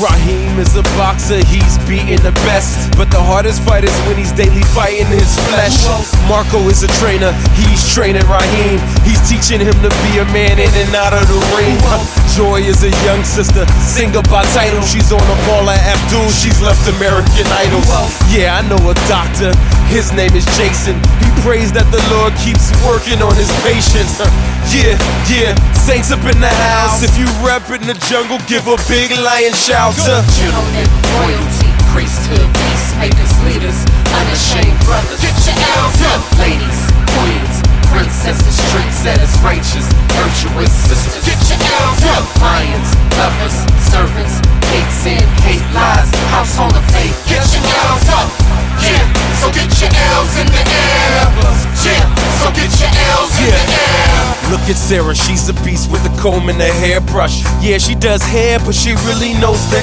Raheem is a boxer, he's beating the best, but the hardest fight is when he's daily fighting his flesh. Marco is a trainer, he's training Raheem. He's teaching him to be a man in and out of the ring. Joy is a young sister, singer by title. She's on a Paula Abdul, she's left American Idol. Yeah, I know a doctor, his name is Jason. He prays that the Lord keeps working on his patience. Yeah, saints up in the house. If you rep in the jungle, give a big lion shout to gentlemen, royalty, priesthood, peacemakers, leaders, unashamed brothers. Get your L's up, ladies, queens, princesses, trendsetters, righteous, virtuous sisters. Get your L's up, lions, lovers, servants, hate sin, hate lies, household of faith. Get your L's up, yeah, so get your L's in the air. Yeah, so get your L's in the air. Look at Sarah, she's a beast with a comb and a hairbrush. Yeah, she does hair, but she really knows the